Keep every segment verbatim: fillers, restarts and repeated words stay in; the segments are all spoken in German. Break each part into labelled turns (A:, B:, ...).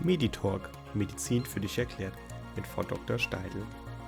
A: Meditalk, Medizin für dich erklärt, mit Frau Doktor Steidl.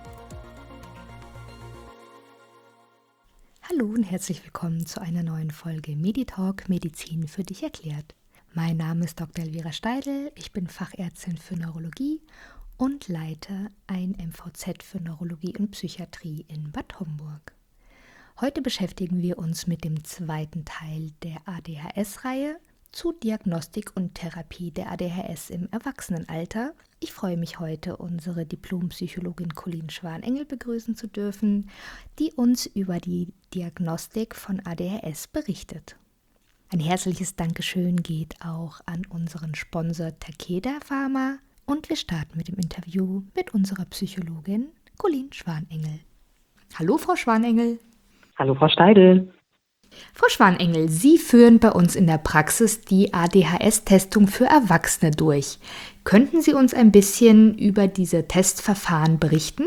B: Hallo und herzlich willkommen zu einer neuen Folge Meditalk, Medizin für dich erklärt. Mein Name ist Doktor Elvira Steidl, ich bin Fachärztin für Neurologie und leite ein M V Z für Neurologie und Psychiatrie in Bad Homburg. Heute beschäftigen wir uns mit dem zweiten Teil der A D H S-Reihe zu Diagnostik und Therapie der A D H S im Erwachsenenalter. Ich freue mich heute, unsere Diplompsychologin Colleen Schwanengel begrüßen zu dürfen, die uns über die Diagnostik von A D H S berichtet. Ein herzliches Dankeschön geht auch an unseren Sponsor Takeda Pharma und wir starten mit dem Interview mit unserer Psychologin Colleen Schwanengel. Hallo Frau Schwanengel.
C: Hallo Frau Steidl.
B: Frau Schwanengel, Sie führen bei uns in der Praxis die A D H S-Testung für Erwachsene durch. Könnten Sie uns ein bisschen über diese Testverfahren berichten?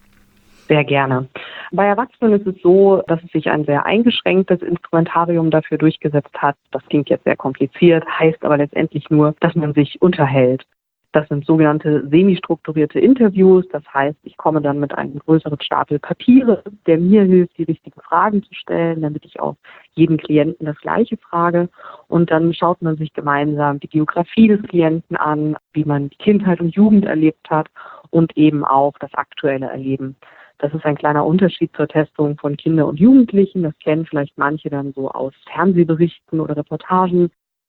C: Sehr gerne. Bei Erwachsenen ist es so, dass es sich ein sehr eingeschränktes Instrumentarium dafür durchgesetzt hat. Das klingt jetzt sehr kompliziert, heißt aber letztendlich nur, dass man sich unterhält. Das sind sogenannte semi-strukturierte Interviews. Das heißt, ich komme dann mit einem größeren Stapel Papiere, der mir hilft, die richtigen Fragen zu stellen, damit ich auch jeden Klienten das Gleiche frage. Und dann schaut man sich gemeinsam die Biografie des Klienten an, wie man die Kindheit und Jugend erlebt hat und eben auch das aktuelle Erleben. Das ist ein kleiner Unterschied zur Testung von Kindern und Jugendlichen. Das kennen vielleicht manche dann so aus Fernsehberichten oder Reportagen.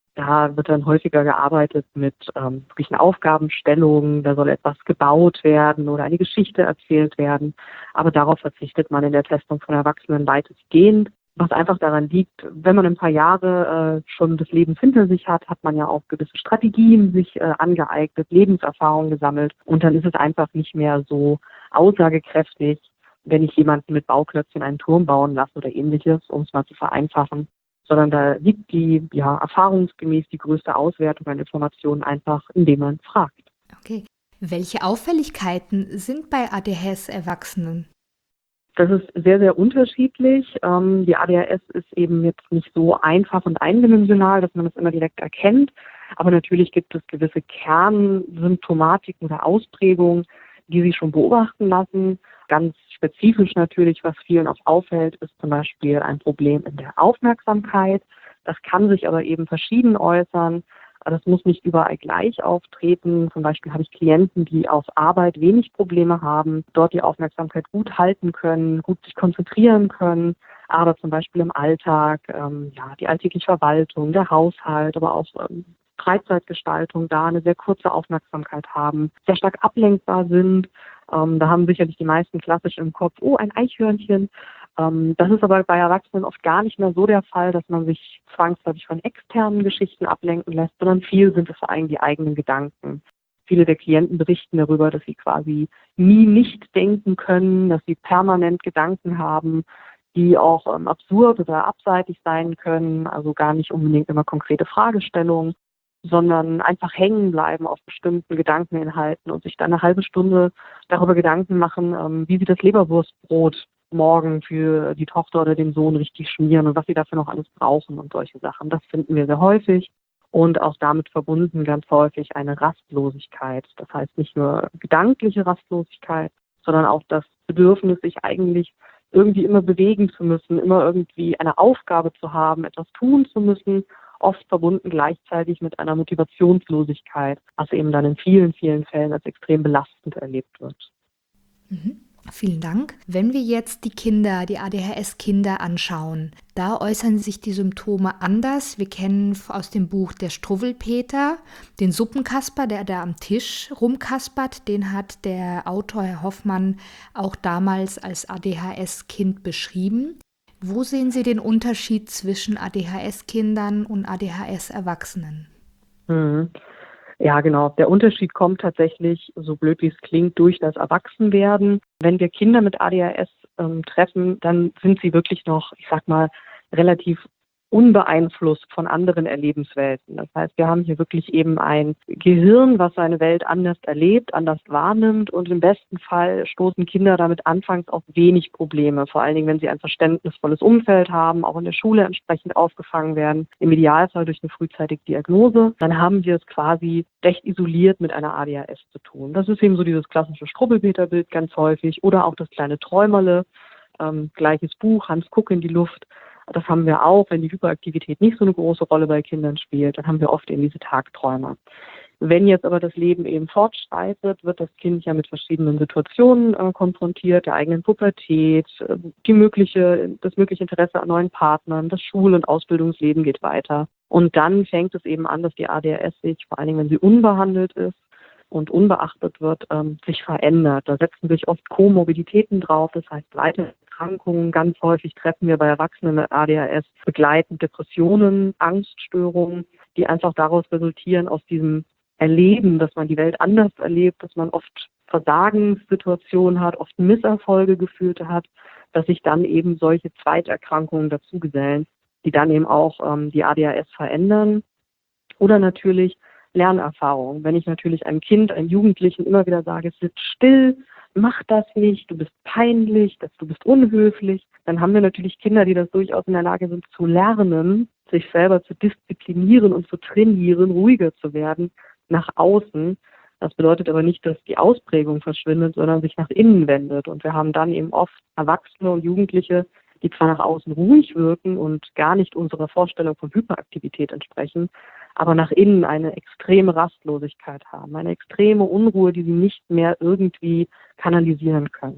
C: Da wird dann häufiger gearbeitet mit ähm, wirklichen Aufgabenstellungen, da soll etwas gebaut werden oder eine Geschichte erzählt werden. Aber darauf verzichtet man in der Testung von Erwachsenen weitestgehend, was einfach daran liegt, wenn man ein paar Jahre äh, schon des Lebens hinter sich hat, hat man ja auch gewisse Strategien sich äh, angeeignet, Lebenserfahrung gesammelt und dann ist es einfach nicht mehr so aussagekräftig, wenn ich jemanden mit Bauklötzchen einen Turm bauen lasse oder ähnliches, um es mal zu vereinfachen. Sondern da liegt die, ja, erfahrungsgemäß die größte Auswertung an Informationen einfach, indem man fragt.
B: Okay. Welche Auffälligkeiten sind bei A D H S-Erwachsenen?
C: Das ist sehr, sehr unterschiedlich. Ähm, die A D H S ist eben jetzt nicht so einfach und eindimensional, dass man das immer direkt erkennt. Aber natürlich gibt es gewisse Kernsymptomatiken oder Ausprägungen, die sich schon beobachten lassen. Ganz spezifisch natürlich, was vielen auch auffällt, ist zum Beispiel ein Problem in der Aufmerksamkeit. Das kann sich aber eben verschieden äußern. Das muss nicht überall gleich auftreten. Zum Beispiel habe ich Klienten, die auf Arbeit wenig Probleme haben, dort die Aufmerksamkeit gut halten können, gut sich konzentrieren können. Aber zum Beispiel im Alltag, ähm, ja, die alltägliche Verwaltung, der Haushalt, aber auch ähm, Freizeitgestaltung da eine sehr kurze Aufmerksamkeit haben, sehr stark ablenkbar sind. Ähm, da haben sicherlich die meisten klassisch im Kopf, oh, ein Eichhörnchen. Ähm, das ist aber bei Erwachsenen oft gar nicht mehr so der Fall, dass man sich zwangsläufig von externen Geschichten ablenken lässt, sondern viel sind es vor allem die eigenen Gedanken. Viele der Klienten berichten darüber, dass sie quasi nie nicht denken können, dass sie permanent Gedanken haben, die auch ähm, absurd oder abseitig sein können, also gar nicht unbedingt immer konkrete Fragestellungen, sondern einfach hängen bleiben auf bestimmten Gedankeninhalten und sich dann eine halbe Stunde darüber Gedanken machen, ähm, wie sie das Leberwurstbrot morgen für die Tochter oder den Sohn richtig schmieren und was sie dafür noch alles brauchen und solche Sachen. Das finden wir sehr häufig und auch damit verbunden ganz häufig eine Rastlosigkeit. Das heißt nicht nur gedankliche Rastlosigkeit, sondern auch das Bedürfnis, sich eigentlich irgendwie immer bewegen zu müssen, immer irgendwie eine Aufgabe zu haben, etwas tun zu müssen, oft verbunden gleichzeitig mit einer Motivationslosigkeit, was eben dann in vielen, vielen Fällen als extrem belastend erlebt wird.
B: Mhm. Vielen Dank. Wenn wir jetzt die Kinder, die A D H S-Kinder anschauen, da äußern sich die Symptome anders. Wir kennen aus dem Buch der Struwwelpeter den Suppenkasper, der da am Tisch rumkaspert. Den hat der Autor, Herr Hoffmann, auch damals als A D H S-Kind beschrieben. Wo sehen Sie den Unterschied zwischen A D H S-Kindern und A D H S-Erwachsenen?
C: Mhm. Ja, genau. Der Unterschied kommt tatsächlich, so blöd wie es klingt, durch das Erwachsenwerden. Wenn wir Kinder mit A D H S ähm, treffen, dann sind sie wirklich noch, ich sag mal, relativ unbeeinflusst von anderen Erlebenswelten. Das heißt, wir haben hier wirklich eben ein Gehirn, was seine Welt anders erlebt, anders wahrnimmt und im besten Fall stoßen Kinder damit anfangs auf wenig Probleme, vor allen Dingen, wenn sie ein verständnisvolles Umfeld haben, auch in der Schule entsprechend aufgefangen werden, im Idealfall durch eine frühzeitige Diagnose, dann haben wir es quasi recht isoliert mit einer A D H S zu tun. Das ist eben so dieses klassische Strubbelpeter-Bild ganz häufig oder auch das kleine Träumerle, ähm, gleiches Buch, Hans Kuck in die Luft. Das haben wir auch, wenn die Hyperaktivität nicht so eine große Rolle bei Kindern spielt, dann haben wir oft eben diese Tagträume. Wenn jetzt aber das Leben eben fortschreitet, wird das Kind ja mit verschiedenen Situationen äh, konfrontiert, der eigenen Pubertät, äh, die mögliche, das mögliche Interesse an neuen Partnern, das Schul- und Ausbildungsleben geht weiter. Und dann fängt es eben an, dass die A D H S sich, vor allen Dingen wenn sie unbehandelt ist und unbeachtet wird, ähm, sich verändert. Da setzen sich oft Komorbiditäten drauf, das heißt weitere Erkrankungen. Ganz häufig treffen wir bei Erwachsenen mit A D H S begleitend Depressionen, Angststörungen, die einfach daraus resultieren, aus diesem Erleben, dass man die Welt anders erlebt, dass man oft Versagenssituationen hat, oft Misserfolge geführt hat, dass sich dann eben solche Zweiterkrankungen dazugesellen, die dann eben auch ähm, die A D H S verändern. Oder natürlich Lernerfahrung. Wenn ich natürlich einem Kind, einem Jugendlichen immer wieder sage, sitz still, mach das nicht, du bist peinlich, du bist unhöflich, dann haben wir natürlich Kinder, die das durchaus in der Lage sind zu lernen, sich selber zu disziplinieren und zu trainieren, ruhiger zu werden nach außen. Das bedeutet aber nicht, dass die Ausprägung verschwindet, sondern sich nach innen wendet. Und wir haben dann eben oft Erwachsene und Jugendliche, die zwar nach außen ruhig wirken und gar nicht unserer Vorstellung von Hyperaktivität entsprechen, aber nach innen eine extreme Rastlosigkeit haben, eine extreme Unruhe, die sie nicht mehr irgendwie kanalisieren können.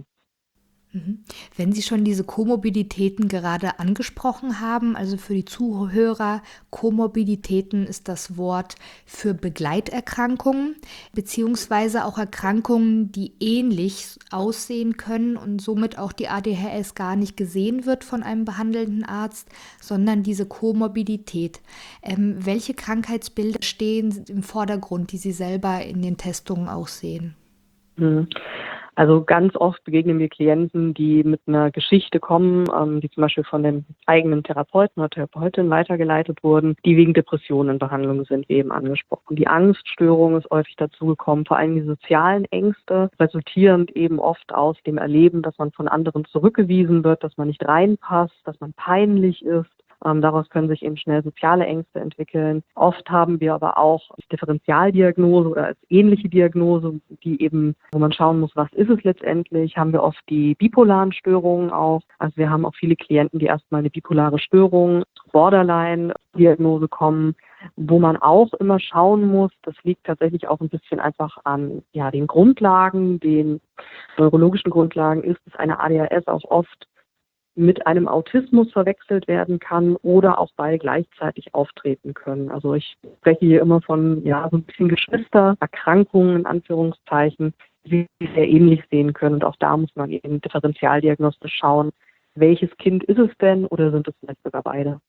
B: Wenn Sie schon diese Komorbiditäten gerade angesprochen haben, also für die Zuhörer, Komorbiditäten ist das Wort für Begleiterkrankungen, beziehungsweise auch Erkrankungen, die ähnlich aussehen können und somit auch die A D H S gar nicht gesehen wird von einem behandelnden Arzt, sondern diese Komorbidität. Ähm, welche Krankheitsbilder stehen im Vordergrund, die Sie selber in den Testungen auch sehen?
C: Mhm. Also ganz oft begegnen wir Klienten, die mit einer Geschichte kommen, ähm, die zum Beispiel von dem eigenen Therapeuten oder Therapeutin weitergeleitet wurden, die wegen Depressionen in Behandlung sind, wie eben angesprochen. Die Angststörung ist häufig dazugekommen, vor allem die sozialen Ängste, resultierend eben oft aus dem Erleben, dass man von anderen zurückgewiesen wird, dass man nicht reinpasst, dass man peinlich ist. Ähm, daraus können sich eben schnell soziale Ängste entwickeln. Oft haben wir aber auch Differentialdiagnose oder als ähnliche Diagnose, die eben, wo man schauen muss, was ist es letztendlich, haben wir oft die bipolaren Störungen auch. Also wir haben auch viele Klienten, die erstmal eine bipolare Störung, Borderline-Diagnose kommen, wo man auch immer schauen muss, das liegt tatsächlich auch ein bisschen einfach an ja, den Grundlagen, den neurologischen Grundlagen, ist es eine A D H S auch oft mit einem Autismus verwechselt werden kann oder auch beide gleichzeitig auftreten können. Also ich spreche hier immer von ja so ein bisschen Geschwistererkrankungen in Anführungszeichen, die sich sehr ähnlich sehen können. Und auch da muss man eben differentialdiagnostisch schauen, welches Kind ist es denn oder sind es vielleicht sogar beide.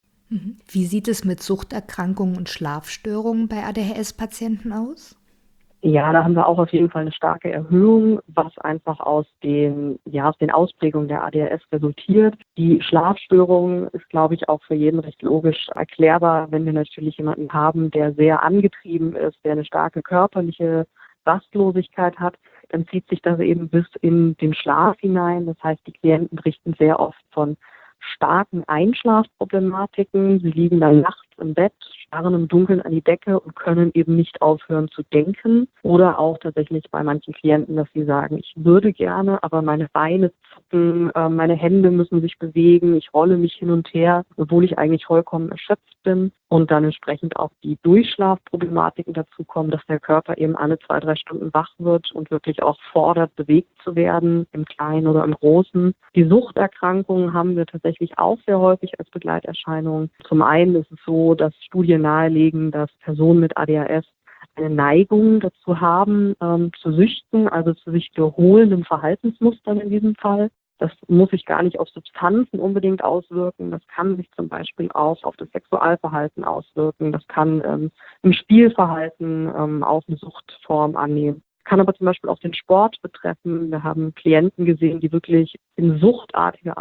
B: Wie sieht es mit Suchterkrankungen und Schlafstörungen bei A D H S-Patienten aus?
C: Ja, da haben wir auch auf jeden Fall eine starke Erhöhung, was einfach aus den, ja, aus den Ausprägungen der A D H S resultiert. Die Schlafstörung ist, glaube ich, auch für jeden recht logisch erklärbar, wenn wir natürlich jemanden haben, der sehr angetrieben ist, der eine starke körperliche Rastlosigkeit hat, dann zieht sich das eben bis in den Schlaf hinein. Das heißt, die Klienten berichten sehr oft von starken Einschlafproblematiken. Sie liegen dann nachts im Bett, starren im Dunkeln an die Decke und können eben nicht aufhören zu denken. Oder auch tatsächlich bei manchen Klienten, dass sie sagen, ich würde gerne, aber meine Beine zucken, meine Hände müssen sich bewegen, ich rolle mich hin und her, obwohl ich eigentlich vollkommen erschöpft bin. Und dann entsprechend auch die Durchschlafproblematiken dazu kommen, dass der Körper eben alle zwei, drei Stunden wach wird und wirklich auch fordert, bewegt zu werden, im Kleinen oder im Großen. Die Suchterkrankungen haben wir tatsächlich auch sehr häufig als Begleiterscheinung. Zum einen ist es so, dass Studien nahelegen, dass Personen mit A D H S eine Neigung dazu haben, ähm, zu süchten, also zu sich wiederholenden Verhaltensmustern in diesem Fall. Das muss sich gar nicht auf Substanzen unbedingt auswirken. Das kann sich zum Beispiel auch auf das Sexualverhalten auswirken. Das kann ähm, im Spielverhalten ähm, auch eine Suchtform annehmen. Kann aber zum Beispiel auch den Sport betreffen. Wir haben Klienten gesehen, die wirklich in suchtartiger Art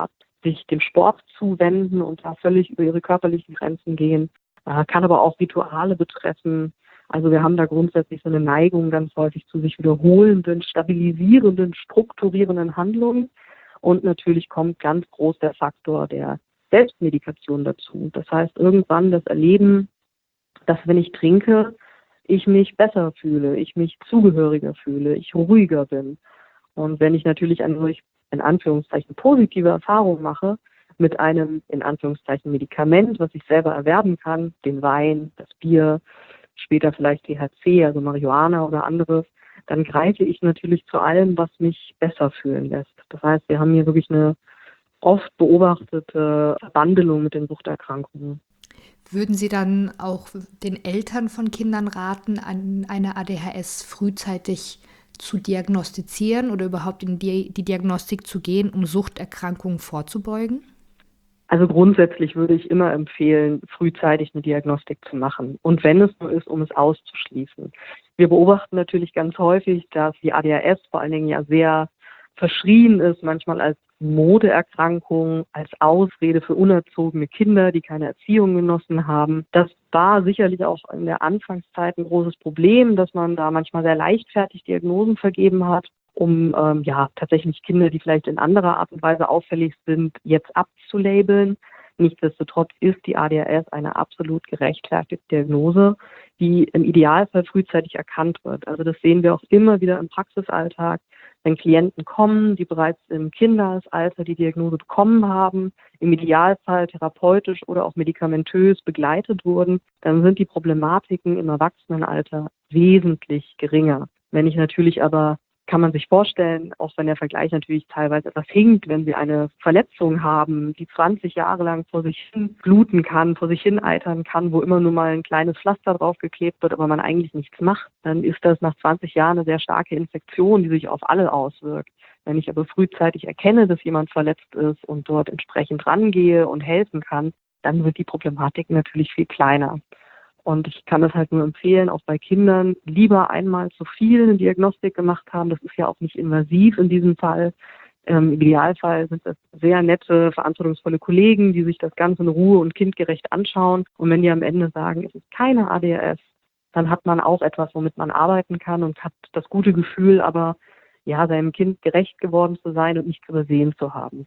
C: sich dem Sport zuwenden und da völlig über ihre körperlichen Grenzen gehen. Äh, kann aber auch Rituale betreffen. Also wir haben da grundsätzlich so eine Neigung ganz häufig zu sich wiederholenden, stabilisierenden, strukturierenden Handlungen. Und natürlich kommt ganz groß der Faktor der Selbstmedikation dazu. Das heißt, irgendwann das Erleben, dass wenn ich trinke, ich mich besser fühle, ich mich zugehöriger fühle, ich ruhiger bin. Und wenn ich natürlich eine solch, in Anführungszeichen, positive Erfahrung mache mit einem, in Anführungszeichen, Medikament, was ich selber erwerben kann, den Wein, das Bier, später vielleicht T H C, also Marihuana oder anderes, dann greife ich natürlich zu allem, was mich besser fühlen lässt. Das heißt, wir haben hier wirklich eine oft beobachtete Verbandelung mit den Suchterkrankungen.
B: Würden Sie dann auch den Eltern von Kindern raten, an eine A D H S frühzeitig zu diagnostizieren oder überhaupt in die, die Diagnostik zu gehen, um Suchterkrankungen vorzubeugen?
C: Also grundsätzlich würde ich immer empfehlen, frühzeitig eine Diagnostik zu machen. Und wenn es nur ist, um es auszuschließen. Wir beobachten natürlich ganz häufig, dass die A D H S vor allen Dingen ja sehr verschrien ist, manchmal als Modeerkrankung, als Ausrede für unerzogene Kinder, die keine Erziehung genossen haben. Das war sicherlich auch in der Anfangszeit ein großes Problem, dass man da manchmal sehr leichtfertig Diagnosen vergeben hat, um ähm, ja tatsächlich Kinder, die vielleicht in anderer Art und Weise auffällig sind, jetzt abzulabeln. Nichtsdestotrotz ist die A D H S eine absolut gerechtfertigte Diagnose, die im Idealfall frühzeitig erkannt wird. Also das sehen wir auch immer wieder im Praxisalltag, wenn Klienten kommen, die bereits im Kindesalter die Diagnose bekommen haben, im Idealfall therapeutisch oder auch medikamentös begleitet wurden, dann sind die Problematiken im Erwachsenenalter wesentlich geringer. Wenn ich natürlich aber, kann man sich vorstellen, auch wenn der Vergleich natürlich teilweise etwas hinkt, wenn Sie eine Verletzung haben, die zwanzig Jahre lang vor sich hin bluten kann, vor sich hin eitern kann, wo immer nur mal ein kleines Pflaster draufgeklebt wird, aber man eigentlich nichts macht, dann ist das nach zwanzig Jahren eine sehr starke Infektion, die sich auf alle auswirkt. Wenn ich aber frühzeitig erkenne, dass jemand verletzt ist und dort entsprechend rangehe und helfen kann, dann wird die Problematik natürlich viel kleiner. Und ich kann das halt nur empfehlen, auch bei Kindern lieber einmal zu viel eine Diagnostik gemacht haben. Das ist ja auch nicht invasiv in diesem Fall. Ähm, Im Idealfall sind das sehr nette, verantwortungsvolle Kollegen, die sich das Ganze in Ruhe und kindgerecht anschauen. Und wenn die am Ende sagen, es ist keine A D H S, dann hat man auch etwas, womit man arbeiten kann und hat das gute Gefühl, aber ja, seinem Kind gerecht geworden zu sein und nichts übersehen zu haben.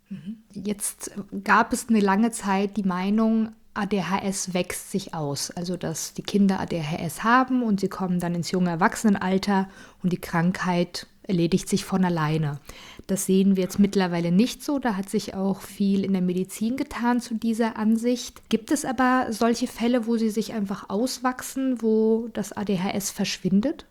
B: Jetzt gab es eine lange Zeit die Meinung, A D H S wächst sich aus, also dass die Kinder A D H S haben und sie kommen dann ins junge Erwachsenenalter und die Krankheit erledigt sich von alleine. Das sehen wir jetzt mittlerweile nicht so, da hat sich auch viel in der Medizin getan zu dieser Ansicht. Gibt es aber solche Fälle, wo sie sich einfach auswachsen, wo das A D H S verschwindet?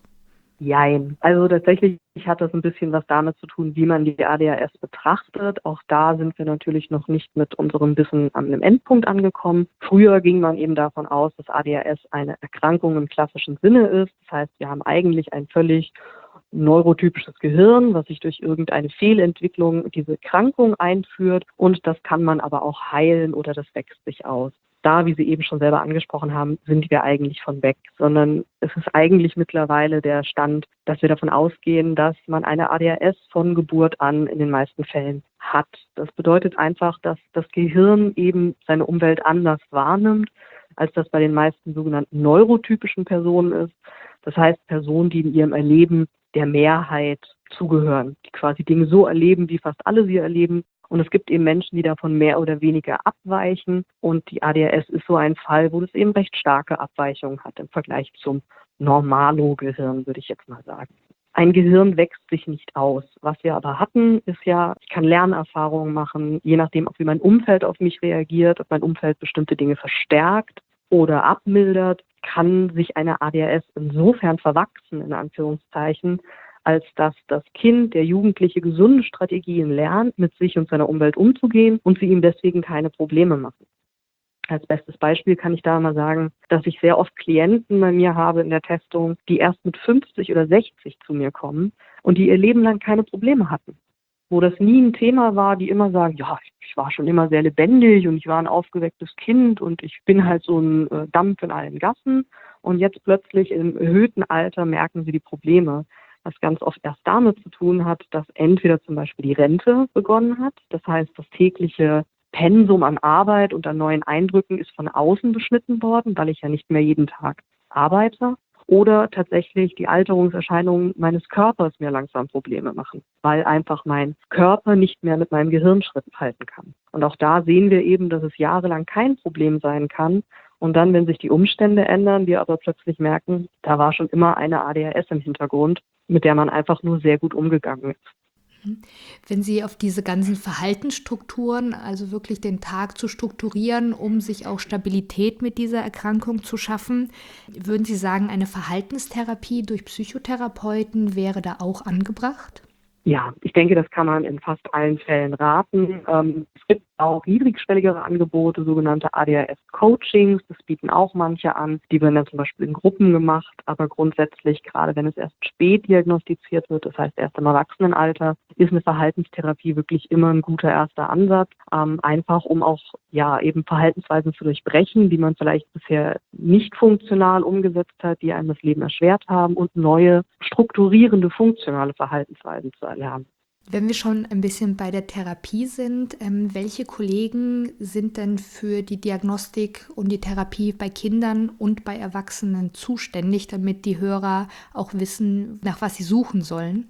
C: Jein. Also tatsächlich hat das ein bisschen was damit zu tun, wie man die A D H S betrachtet. Auch da sind wir natürlich noch nicht mit unserem Wissen an einem Endpunkt angekommen. Früher ging man eben davon aus, dass A D H S eine Erkrankung im klassischen Sinne ist. Das heißt, wir haben eigentlich ein völlig neurotypisches Gehirn, was sich durch irgendeine Fehlentwicklung diese Krankung einführt. Und das kann man aber auch heilen oder das wächst sich aus. Da, wie Sie eben schon selber angesprochen haben, sind wir eigentlich von weg, sondern es ist eigentlich mittlerweile der Stand, dass wir davon ausgehen, dass man eine A D H S von Geburt an in den meisten Fällen hat. Das bedeutet einfach, dass das Gehirn eben seine Umwelt anders wahrnimmt, als das bei den meisten sogenannten neurotypischen Personen ist. Das heißt, Personen, die in ihrem Erleben der Mehrheit zugehören, die quasi Dinge so erleben, wie fast alle sie erleben. Und es gibt eben Menschen, die davon mehr oder weniger abweichen. Und die A D H S ist so ein Fall, wo es eben recht starke Abweichungen hat im Vergleich zum Normalo-Gehirn, würde ich jetzt mal sagen. Ein Gehirn wächst sich nicht aus. Was wir aber hatten, ist ja, ich kann Lernerfahrungen machen, je nachdem, ob wie mein Umfeld auf mich reagiert, ob mein Umfeld bestimmte Dinge verstärkt oder abmildert, kann sich eine A D H S insofern verwachsen, in Anführungszeichen, als dass das Kind, der Jugendliche, gesunde Strategien lernt, mit sich und seiner Umwelt umzugehen und sie ihm deswegen keine Probleme machen. Als bestes Beispiel kann ich da mal sagen, dass ich sehr oft Klienten bei mir habe in der Testung, die erst mit fünfzig oder sechzig zu mir kommen und die ihr Leben lang keine Probleme hatten. Wo das nie ein Thema war, die immer sagen, ja, ich war schon immer sehr lebendig und ich war ein aufgewecktes Kind und ich bin halt so ein Dampf in allen Gassen und jetzt plötzlich im erhöhten Alter merken sie die Probleme. was ganz oft erst damit zu tun hat, dass entweder zum Beispiel die Rente begonnen hat. Das heißt, das tägliche Pensum an Arbeit und an neuen Eindrücken ist von außen beschnitten worden, weil ich ja nicht mehr jeden Tag arbeite. Oder tatsächlich die Alterungserscheinungen meines Körpers mir langsam Probleme machen, weil einfach mein Körper nicht mehr mit meinem Gehirn Schritt halten kann. Und auch da sehen wir eben, dass es jahrelang kein Problem sein kann. Und dann, wenn sich die Umstände ändern, wir aber plötzlich merken, da war schon immer eine A D H S im Hintergrund, mit der man einfach nur sehr gut umgegangen ist.
B: Wenn Sie auf diese ganzen Verhaltensstrukturen, also wirklich den Tag zu strukturieren, um sich auch Stabilität mit dieser Erkrankung zu schaffen, würden Sie sagen, eine Verhaltenstherapie durch Psychotherapeuten wäre da auch angebracht?
C: Ja, ich denke, das kann man in fast allen Fällen raten. Ähm, es gibt auch niedrigschwelligere Angebote, sogenannte A D H S-Coachings. Das bieten auch manche an. Die werden dann zum Beispiel in Gruppen gemacht. Aber grundsätzlich, gerade wenn es erst spät diagnostiziert wird, das heißt erst im Erwachsenenalter, ist eine Verhaltenstherapie wirklich immer ein guter erster Ansatz. Ähm, einfach, um auch ja eben Verhaltensweisen zu durchbrechen, die man vielleicht bisher nicht funktional umgesetzt hat, die einem das Leben erschwert haben und neue strukturierende, funktionale Verhaltensweisen zu erlernen.
B: Wenn wir schon ein bisschen bei der Therapie sind, ähm, welche Kollegen sind denn für die Diagnostik und die Therapie bei Kindern und bei Erwachsenen zuständig, damit die Hörer auch wissen, nach was sie suchen sollen?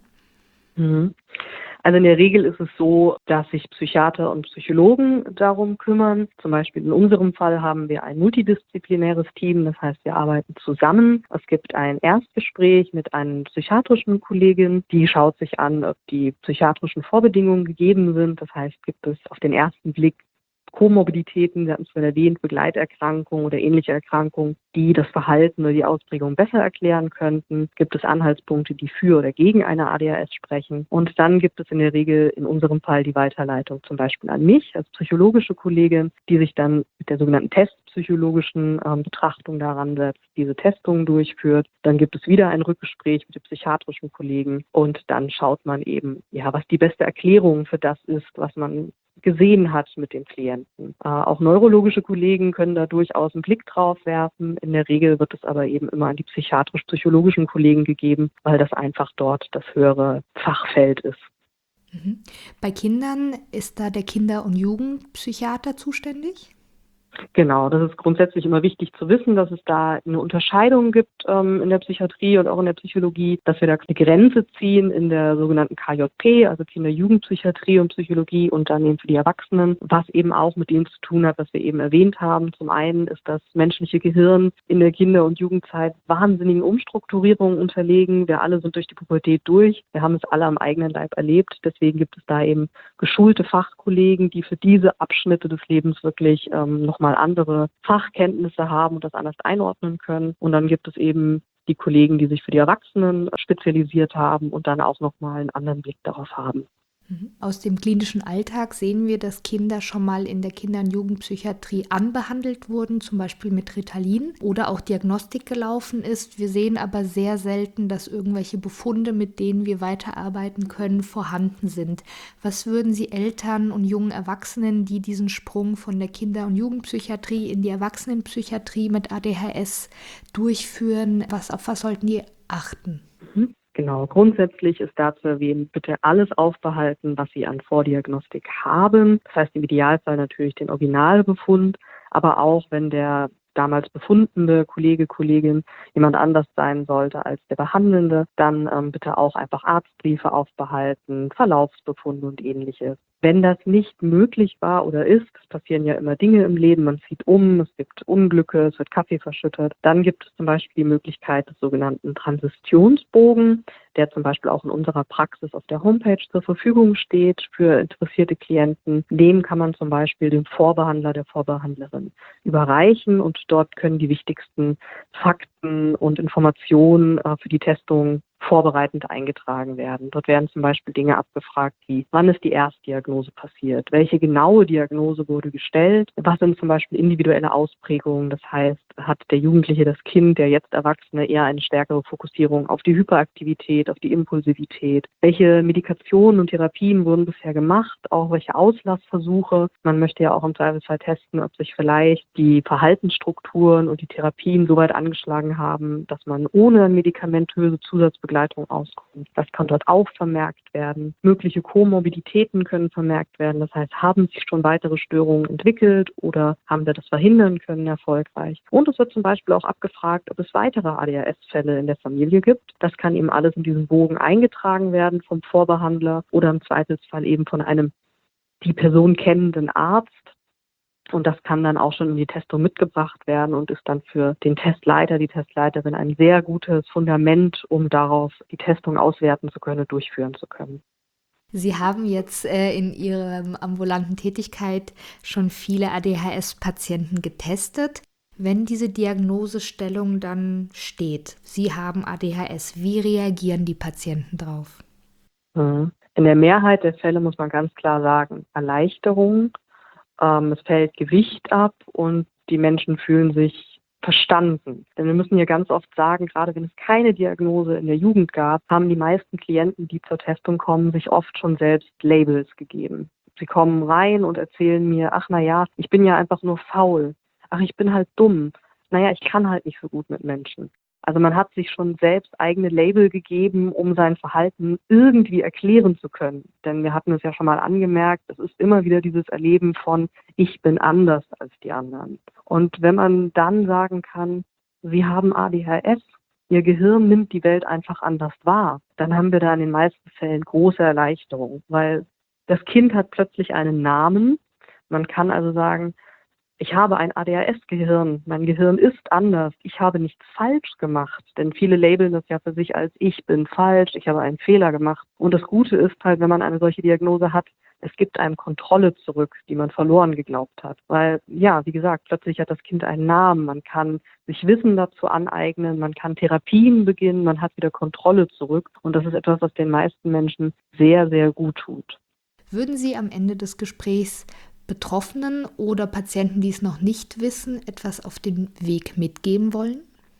C: Mhm. Also in der Regel ist es so, dass sich Psychiater und Psychologen darum kümmern. Zum Beispiel in unserem Fall haben wir ein multidisziplinäres Team, das heißt, wir arbeiten zusammen. Es gibt ein Erstgespräch mit einer psychiatrischen Kollegin, die schaut sich an, ob die psychiatrischen Vorbedingungen gegeben sind. Das heißt, gibt es auf den ersten Blick Komorbiditäten, wir hatten es vorhin erwähnt, Begleiterkrankungen oder ähnliche Erkrankungen, die das Verhalten oder die Ausprägung besser erklären könnten. Gibt es Anhaltspunkte, die für oder gegen eine A D H S sprechen? Und dann gibt es in der Regel in unserem Fall die Weiterleitung zum Beispiel an mich als psychologische Kollegin, die sich dann mit der sogenannten testpsychologischen ähm, Betrachtung daran setzt, diese Testungen durchführt. Dann gibt es wieder ein Rückgespräch mit dem psychiatrischen Kollegen und dann schaut man eben, ja, was die beste Erklärung für das ist, was man gesehen hat mit den Klienten. Äh, auch neurologische Kollegen können da durchaus einen Blick drauf werfen. In der Regel wird es aber eben immer an die psychiatrisch-psychologischen Kollegen gegeben, weil das einfach dort das höhere Fachfeld ist.
B: Mhm. Bei Kindern ist da der Kinder- und Jugendpsychiater zuständig?
C: Genau, das ist grundsätzlich immer wichtig zu wissen, dass es da eine Unterscheidung gibt ähm, in der Psychiatrie und auch in der Psychologie, dass wir da eine Grenze ziehen in der sogenannten K J P, also Kinder-Jugendpsychiatrie und Psychologie und dann eben für die Erwachsenen, was eben auch mit dem zu tun hat, was wir eben erwähnt haben. Zum einen ist das menschliche Gehirn in der Kinder- und Jugendzeit wahnsinnigen Umstrukturierungen unterlegen. Wir alle sind durch die Pubertät durch. Wir haben es alle am eigenen Leib erlebt. Deswegen gibt es da eben geschulte Fachkollegen, die für diese Abschnitte des Lebens wirklich ähm, noch mal andere Fachkenntnisse haben und das anders einordnen können. Und dann gibt es eben die Kollegen, die sich für die Erwachsenen spezialisiert haben und dann auch nochmal einen anderen Blick darauf haben.
B: Aus dem klinischen Alltag sehen wir, dass Kinder schon mal in der Kinder- und Jugendpsychiatrie anbehandelt wurden, zum Beispiel mit Ritalin oder auch Diagnostik gelaufen ist. Wir sehen aber sehr selten, dass irgendwelche Befunde, mit denen wir weiterarbeiten können, vorhanden sind. Was würden Sie Eltern und jungen Erwachsenen, die diesen Sprung von der Kinder- und Jugendpsychiatrie in die Erwachsenenpsychiatrie mit A D H S durchführen, was, auf was sollten die achten?
C: Mhm. Genau, grundsätzlich ist da zu erwähnen, bitte alles aufbehalten, was Sie an Vordiagnostik haben. Das heißt im Idealfall natürlich den Originalbefund, aber auch wenn der damals befundende Kollege, Kollegin jemand anders sein sollte als der Behandelnde, dann ähm, bitte auch einfach Arztbriefe aufbehalten, Verlaufsbefunde und ähnliches. Wenn das nicht möglich war oder ist, es passieren ja immer Dinge im Leben, man zieht um, es gibt Unglücke, es wird Kaffee verschüttet, dann gibt es zum Beispiel die Möglichkeit des sogenannten Transitionsbogen, der zum Beispiel auch in unserer Praxis auf der Homepage zur Verfügung steht für interessierte Klienten. Dem kann man zum Beispiel dem Vorbehandler, der Vorbehandlerin überreichen und dort können die wichtigsten Fakten und Informationen äh, für die Testung vorbereitend eingetragen werden. Dort werden zum Beispiel Dinge abgefragt wie, wann ist die Erstdiagnose passiert? Welche genaue Diagnose wurde gestellt? Was sind zum Beispiel individuelle Ausprägungen? Das heißt, hat der Jugendliche, das Kind, der jetzt Erwachsene eher eine stärkere Fokussierung auf die Hyperaktivität, auf die Impulsivität? Welche Medikationen und Therapien wurden bisher gemacht? Auch welche Auslassversuche? Man möchte ja auch im Zweifelsfall testen, ob sich vielleicht die Verhaltensstrukturen und die Therapien so weit angeschlagen haben, dass man ohne medikamentöse Zusatzbegleitung auskommt. Das kann dort auch vermerkt werden. Mögliche Komorbiditäten können vermerkt werden. Das heißt, haben sich schon weitere Störungen entwickelt oder haben wir das verhindern können erfolgreich? Und es wird zum Beispiel auch abgefragt, ob es weitere A D H S-Fälle in der Familie gibt. Das kann eben alles in diesen Bogen eingetragen werden vom Vorbehandler oder im Zweifelsfall eben von einem die Person kennenden Arzt. Und das kann dann auch schon in die Testung mitgebracht werden und ist dann für den Testleiter, die Testleiterin ein sehr gutes Fundament, um darauf die Testung auswerten zu können und durchführen zu können.
B: Sie haben jetzt äh, in Ihrer ambulanten Tätigkeit schon viele A D H S-Patienten getestet. Wenn diese Diagnosestellung dann steht, Sie haben A D H S, wie reagieren die Patienten drauf?
C: In der Mehrheit der Fälle muss man ganz klar sagen, Erleichterung. Ähm, es fällt Gewicht ab und die Menschen fühlen sich verstanden. Denn wir müssen hier ganz oft sagen, gerade wenn es keine Diagnose in der Jugend gab, haben die meisten Klienten, die zur Testung kommen, sich oft schon selbst Labels gegeben. Sie kommen rein und erzählen mir, ach na ja, ich bin ja einfach nur faul. Ach, ich bin halt dumm. Naja, ich kann halt nicht so gut mit Menschen. Also man hat sich schon selbst eigene Label gegeben, um sein Verhalten irgendwie erklären zu können. Denn wir hatten es ja schon mal angemerkt, es ist immer wieder dieses Erleben von, ich bin anders als die anderen. Und wenn man dann sagen kann, Sie haben A D H S, Ihr Gehirn nimmt die Welt einfach anders wahr, dann haben wir da in den meisten Fällen große Erleichterung, weil das Kind hat plötzlich einen Namen. Man kann also sagen, ich habe ein A D H S-Gehirn, mein Gehirn ist anders, ich habe nichts falsch gemacht, denn viele labeln das ja für sich als ich bin falsch, ich habe einen Fehler gemacht. Und das Gute ist halt, wenn man eine solche Diagnose hat, es gibt einem Kontrolle zurück, die man verloren geglaubt hat. Weil, ja, wie gesagt, plötzlich hat das Kind einen Namen, man kann sich Wissen dazu aneignen, man kann Therapien beginnen, man hat wieder Kontrolle zurück. Und das ist etwas, was den meisten Menschen sehr, sehr gut tut.
B: Würden Sie am Ende des Gesprächs Betroffenen oder Patienten, die es noch nicht wissen, etwas auf den Weg mitgeben wollen?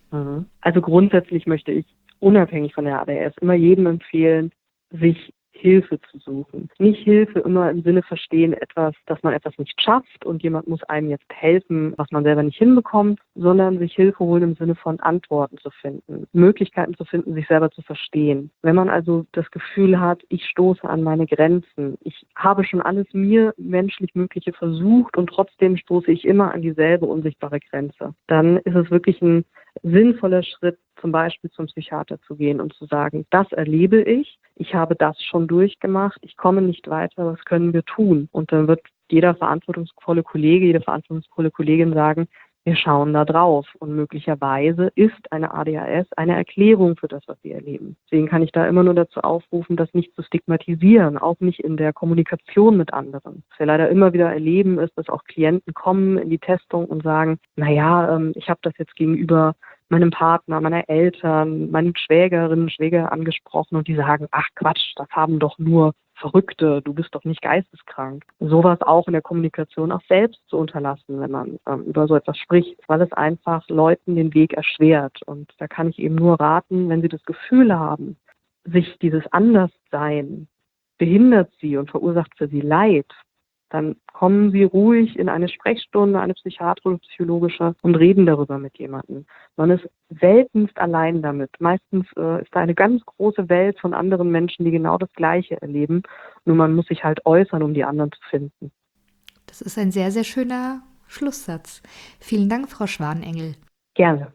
C: Also grundsätzlich möchte ich unabhängig von der A D H S immer jedem empfehlen, sich Hilfe zu suchen. Nicht Hilfe immer im Sinne verstehen, etwas, dass man etwas nicht schafft und jemand muss einem jetzt helfen, was man selber nicht hinbekommt, sondern sich Hilfe holen im Sinne von Antworten zu finden, Möglichkeiten zu finden, sich selber zu verstehen. Wenn man also das Gefühl hat, ich stoße an meine Grenzen, ich habe schon alles mir menschlich Mögliche versucht und trotzdem stoße ich immer an dieselbe unsichtbare Grenze, dann ist es wirklich ein sinnvoller Schritt, zum Beispiel zum Psychiater zu gehen und zu sagen, das erlebe ich, ich habe das schon durchgemacht, ich komme nicht weiter, was können wir tun? Und dann wird jeder verantwortungsvolle Kollege, jede verantwortungsvolle Kollegin sagen, wir schauen da drauf. Und möglicherweise ist eine A D H S eine Erklärung für das, was wir erleben. Deswegen kann ich da immer nur dazu aufrufen, das nicht zu stigmatisieren, auch nicht in der Kommunikation mit anderen. Was wir leider immer wieder erleben, ist, dass auch Klienten kommen in die Testung und sagen, naja, ich habe das jetzt gegenüber meinem Partner, meiner Eltern, meinen Schwägerinnen, Schwäger angesprochen und die sagen, ach Quatsch, das haben doch nur Verrückte, du bist doch nicht geisteskrank. Sowas auch in der Kommunikation auch selbst zu unterlassen, wenn man ähm, über so etwas spricht, weil es einfach Leuten den Weg erschwert. Und da kann ich eben nur raten, wenn sie das Gefühl haben, sich dieses Anderssein behindert sie und verursacht für sie Leid, dann kommen Sie ruhig in eine Sprechstunde, eine psychiatrische, psychologische und reden darüber mit jemandem. Man ist seltenst allein damit. Meistens äh, ist da eine ganz große Welt von anderen Menschen, die genau das Gleiche erleben. Nur man muss sich halt äußern, um die anderen zu finden.
B: Das ist ein sehr, sehr schöner Schlusssatz. Vielen Dank, Frau Schwanengel.
C: Gerne.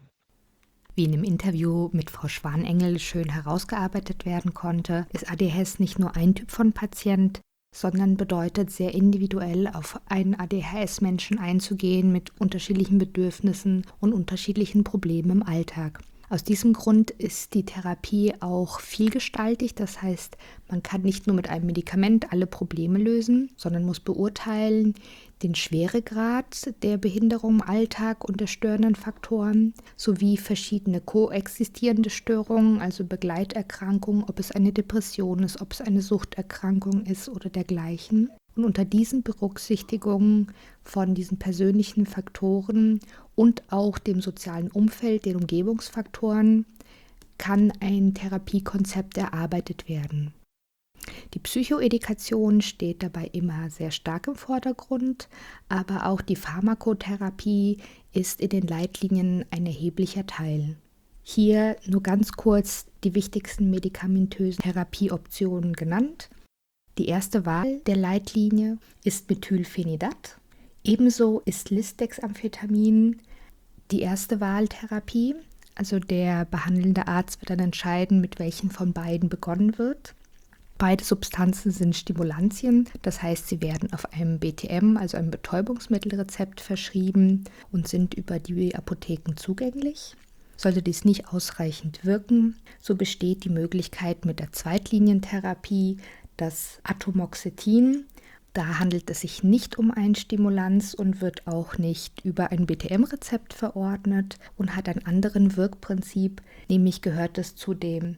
B: Wie in dem Interview mit Frau Schwanengel schön herausgearbeitet werden konnte, ist A D H S nicht nur ein Typ von Patient, sondern bedeutet sehr individuell auf einen A D H S-Menschen einzugehen mit unterschiedlichen Bedürfnissen und unterschiedlichen Problemen im Alltag. Aus diesem Grund ist die Therapie auch vielgestaltig, das heißt, man kann nicht nur mit einem Medikament alle Probleme lösen, sondern muss beurteilen den Schweregrad der Behinderung im Alltag und der störenden Faktoren sowie verschiedene koexistierende Störungen, also Begleiterkrankungen, ob es eine Depression ist, ob es eine Suchterkrankung ist oder dergleichen. Und unter diesen Berücksichtigungen von diesen persönlichen Faktoren und auch dem sozialen Umfeld, den Umgebungsfaktoren, kann ein Therapiekonzept erarbeitet werden. Die Psychoedikation steht dabei immer sehr stark im Vordergrund, aber auch die Pharmakotherapie ist in den Leitlinien ein erheblicher Teil. Hier nur ganz kurz die wichtigsten medikamentösen Therapieoptionen genannt. Die erste Wahl der Leitlinie ist Methylphenidat. Ebenso ist Lisdexamphetamin die erste Wahltherapie. Also der behandelnde Arzt wird dann entscheiden, mit welchen von beiden begonnen wird. Beide Substanzen sind Stimulantien, das heißt, sie werden auf einem B T M, also einem Betäubungsmittelrezept, verschrieben und sind über die Apotheken zugänglich. Sollte dies nicht ausreichend wirken, so besteht die Möglichkeit mit der Zweitlinientherapie, das Atomoxetin. Da handelt es sich nicht um ein Stimulanz und wird auch nicht über ein B T M-Rezept verordnet und hat ein anderes Wirkprinzip, nämlich gehört es zu den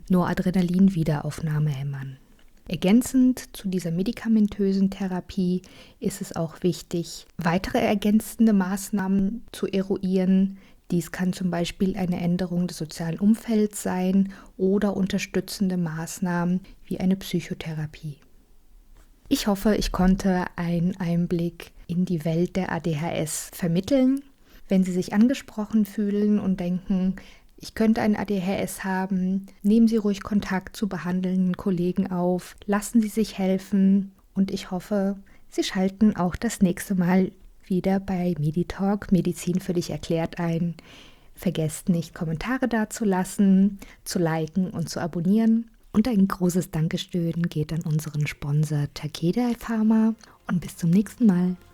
B: Noradrenalin-Wiederaufnahmehämmern. Ergänzend zu dieser medikamentösen Therapie ist es auch wichtig, weitere ergänzende Maßnahmen zu eruieren. Dies kann zum Beispiel eine Änderung des sozialen Umfelds sein oder unterstützende Maßnahmen wie eine Psychotherapie. Ich hoffe, ich konnte einen Einblick in die Welt der A D H S vermitteln. Wenn Sie sich angesprochen fühlen und denken, ich könnte ein A D H S haben, nehmen Sie ruhig Kontakt zu behandelnden Kollegen auf, lassen Sie sich helfen und ich hoffe, Sie schalten auch das nächste Mal wieder bei Meditalk Medizin für dich erklärt ein. Vergesst nicht, Kommentare dazulassen, zu liken und zu abonnieren. Und ein großes Dankeschön geht an unseren Sponsor Takeda Pharma und bis zum nächsten Mal.